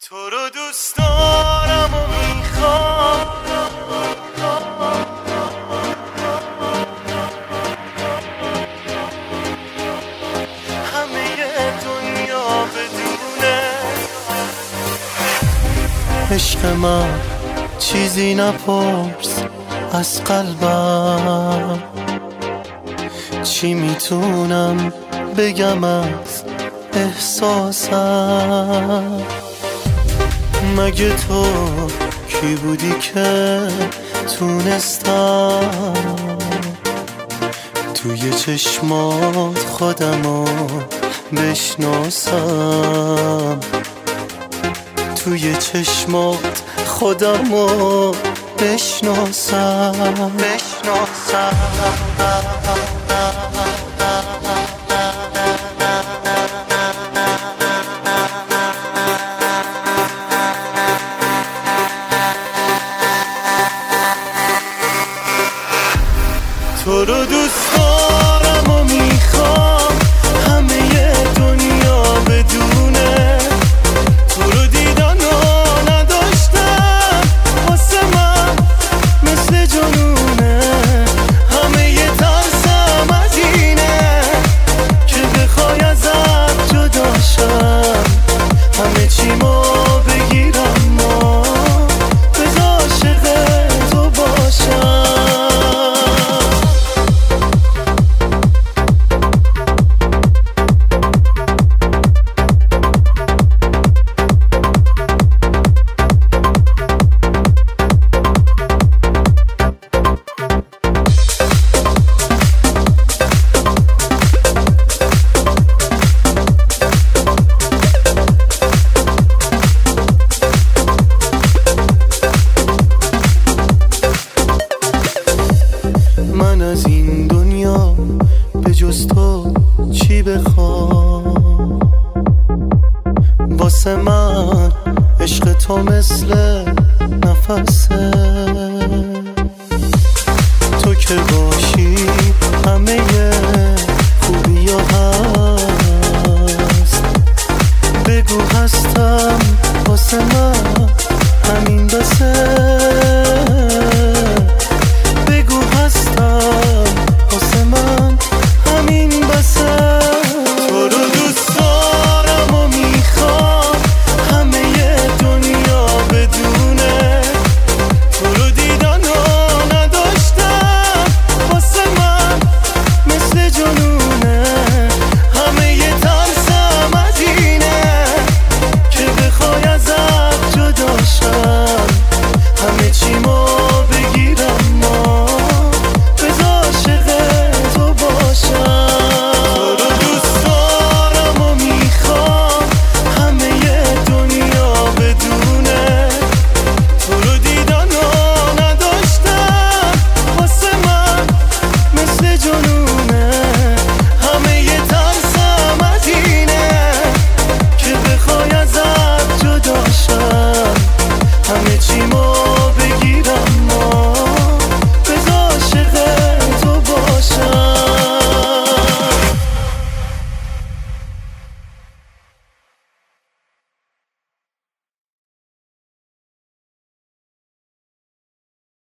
تو رو دوست دارم و میخوام، همه دنیا بدونه عشق من. چیزی نپرس از قلبم، چی میتونم بگم از احساسم. مگه تو کی بودی که تونستم توی چشمات خودمو بشناسم، توی چشمات خودمو بشناسم. تو رو دوست دارم و میخوام، همه دنیا بدونه تو رو دیدن و نداشتم، واسه من مثل جنونه. همه ترسم از اینه که بخوای ازت جدا شم، همه چیمو بگیرم و بز عاشق تو باشم. من از این دنیا به جز تو چی بخوام؟ واسه من عشق تو مثل نفسه، تو که باشی همه خوبی ها هست. بگو هستم، واسه من همین بسه.